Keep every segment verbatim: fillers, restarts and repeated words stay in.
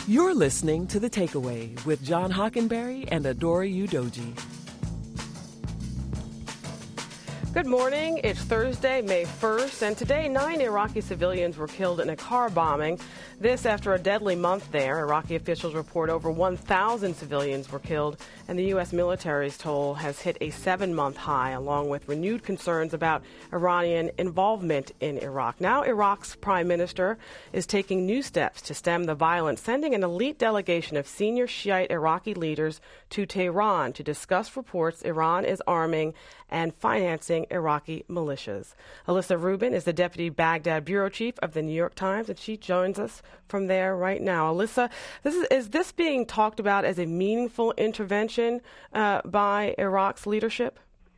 You're listening to The Takeaway with John Hockenberry and Adora Udoji. Good morning. It's Thursday, May first, and today nine Iraqi civilians were killed in a car bombing. This after a deadly month there. Iraqi officials report over one thousand civilians were killed, and the U S military's toll has hit a seven-month high, along with renewed concerns about Iranian involvement in Iraq. Now Iraq's prime minister is taking new steps to stem the violence, sending an elite delegation of senior Shiite Iraqi leaders to Tehran to discuss reports Iran is arming and financing Iraqi militias. Alyssa Rubin is the deputy Baghdad bureau chief of the New York Times, and she joins us from there right now. Alyssa, this is, is this being talked about as a meaningful intervention uh, by Iraq's leadership?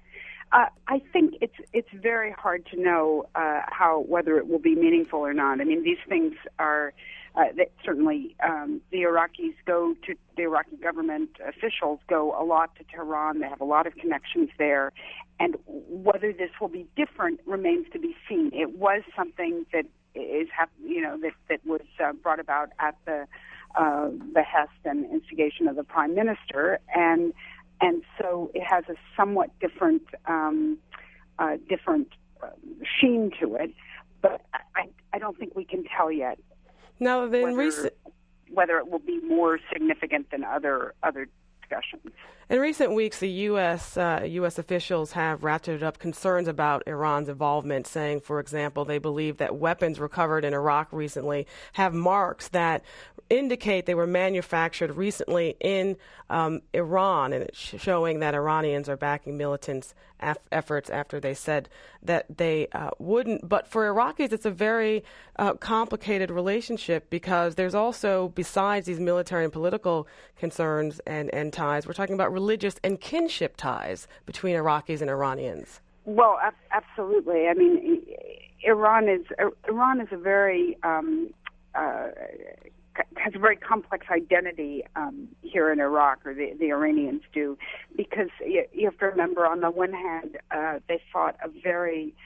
Uh, I think it's it's very hard to know uh, how whether it will be meaningful or not. I mean, these things are uh, that certainly um, the Iraqis go to the Iraqi government officials go a lot to Tehran. They have a lot of connections there, and whether this will be different remains to be seen. It was something that is you know that that was uh, brought about at the uh, behest and instigation of the prime minister, and. And so it has a somewhat different, um, uh, different uh, sheen to it, but I, I don't think we can tell yet. Now, then, whether, recent... whether it will be more significant than other other discussions. In recent weeks, the U S Uh, U S officials have ratcheted up concerns about Iran's involvement, saying, for example, they believe that weapons recovered in Iraq recently have marks that indicate they were manufactured recently in um, Iran, and it's showing that Iranians are backing militants' af- efforts after they said that they uh, wouldn't. But for Iraqis, it's a very uh, complicated relationship because there's also, besides these military and political concerns and, and ties, we're talking about religious and kinship ties between Iraqis and Iranians. Well, ab- absolutely. I mean, Iran is Iran is a very um, uh, has a very complex identity um, here in Iraq, or the, the Iranians do, because you, you have to remember, on the one hand, uh, they fought a very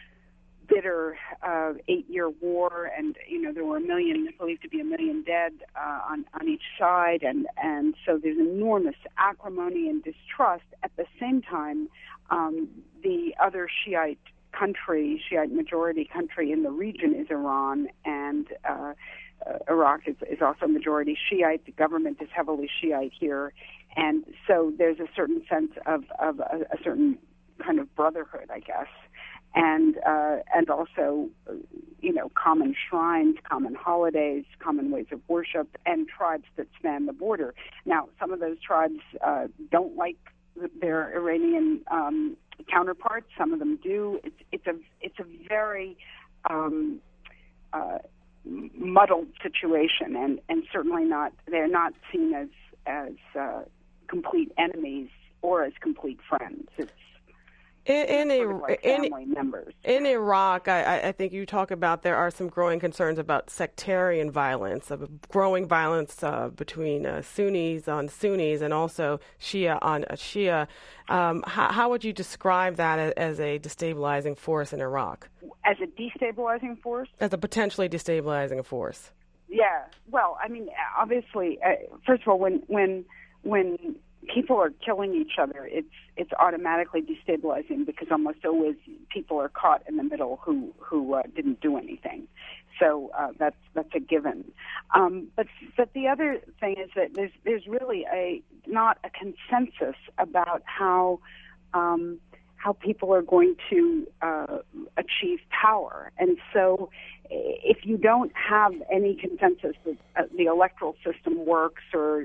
bitter uh, eight-year war, and you know there were a million, believed to be a million dead uh, on on each side, and and so there's enormous acrimony and distrust. At the same time, um, the other Shiite country, Shiite majority country in the region is Iran, and uh, uh, Iraq is, is also majority Shiite. The government is heavily Shiite here, and so there's a certain sense of of a, a certain kind of brotherhood, I guess. And uh, and also, you know, common shrines, common holidays, common ways of worship, and tribes that span the border. Now, some of those tribes uh, don't like their Iranian um, counterparts. Some of them do. It's it's a it's a very um, uh, muddled situation, and, and certainly not. They're not seen as as uh, complete enemies or as complete friends. It's In, in, sort of like family in, members. in Iraq, I, I think you talk about there are some growing concerns about sectarian violence, of growing violence uh, between uh, Sunnis on Sunnis and also Shia on Shia. Um, how, how would you describe that as, as a destabilizing force in Iraq? As a destabilizing force? As a potentially destabilizing force. Yeah. Well, I mean, obviously, uh, first of all, when when when people are killing each other, it's it's automatically destabilizing because almost always people are caught in the middle who who uh, didn't do anything. So uh, that's that's a given. Um, but but the other thing is that there's there's really a not a consensus about how um, how people are going to uh, achieve power, and so if you don't have any consensus that uh, the electoral system works, or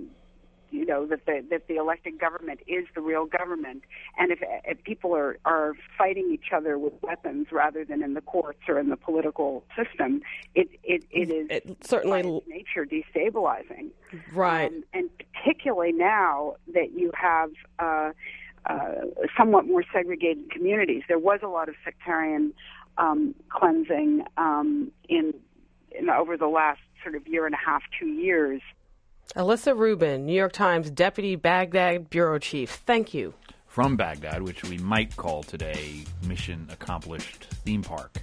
you know, that the that the elected government is the real government, and if, if people are, are fighting each other with weapons rather than in the courts or in the political system, it it, it is it certainly by its nature destabilizing. Right. Um, and particularly now that you have uh, uh, somewhat more segregated communities. There was a lot of sectarian um, cleansing um, in, in over the last sort of year and a half, two years. Alyssa Rubin, New York Times Deputy Baghdad Bureau Chief. Thank you. From Baghdad, which we might call today Mission Accomplished Theme Park.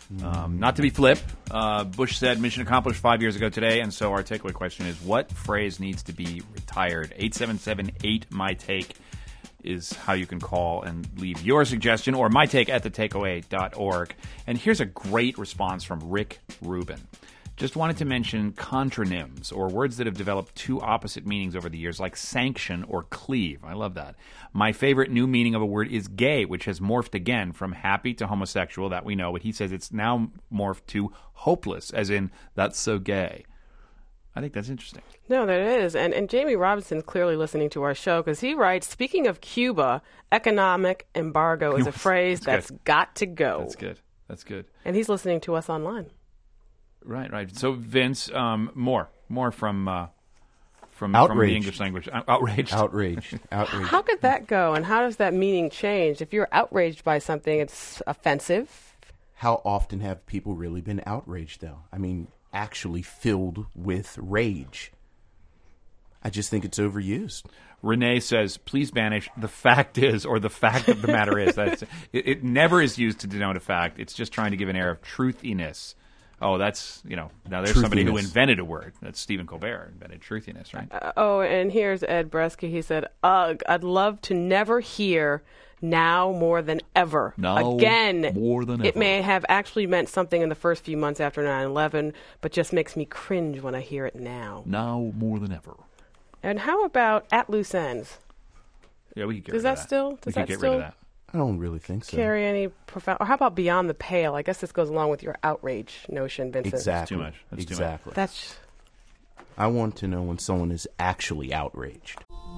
Um, not to be flip, uh, Bush said mission accomplished five years ago today, and so our takeaway question is, what phrase needs to be retired? eight seven seven eight, my take is how you can call and leave your suggestion, or mytake at the takeaway dot org. And here's a great response from Rick Rubin. Just wanted to mention contronyms, or words that have developed two opposite meanings over the years, like sanction or cleave. I love that. My favorite new meaning of a word is gay, which has morphed again from happy to homosexual, that we know, but he says it's now morphed to hopeless, as in, that's so gay. I think that's interesting. No, that is. And, and Jamie Robinson's clearly listening to our show, because he writes, speaking of Cuba, economic embargo is a phrase that's, that's got to go. That's good. That's good. And he's listening to us online. Right, right. So, Vince, um, more, more from uh, from, from the English language. Outraged. Outraged. Outraged. How could that go, and how does that meaning change? If you're outraged by something, it's offensive. How often have people really been outraged, though? I mean, actually filled with rage. I just think it's overused. Renee says, please banish the fact is, or the fact of the matter is. That's, it, it never is used to denote a fact. It's just trying to give an air of truthiness. Oh, that's, you know, now there's somebody who invented a word. That's Stephen Colbert, invented truthiness, right? Uh, oh, and here's Ed Bresky. He said, ugh, I'd love to never hear now more than ever. Now Again, more than ever. It may have actually meant something in the first few months after nine eleven, but just makes me cringe when I hear it now. Now more than ever. And how about at loose ends? Yeah, we could get does rid that of that. Still, does we that could get still rid of that. I don't really think so. Carry any profound, or how about beyond the pale? I guess this goes along with your outrage notion, Vincent. Exactly. That's too much. That's exactly. Too much. That's. I want to know when someone is actually outraged.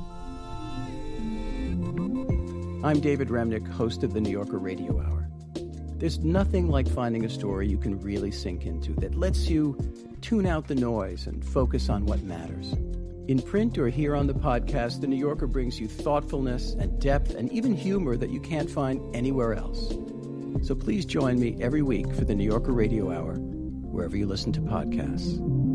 I'm David Remnick, host of the New Yorker Radio Hour. There's nothing like finding a story you can really sink into that lets you tune out the noise and focus on what matters. In print or here on the podcast, The New Yorker brings you thoughtfulness and depth and even humor that you can't find anywhere else. So please join me every week for The New Yorker Radio Hour, wherever you listen to podcasts.